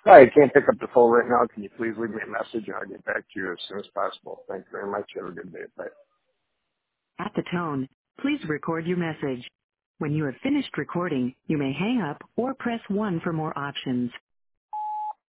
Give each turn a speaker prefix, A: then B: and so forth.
A: Hi, I can't pick up the phone right now. Can you please leave me a message and I'll get back to you as soon as possible. Thank you very much. Have a good day. Bye.
B: At the tone, please record your message. When you have finished recording, you may hang up or press 1 for more options.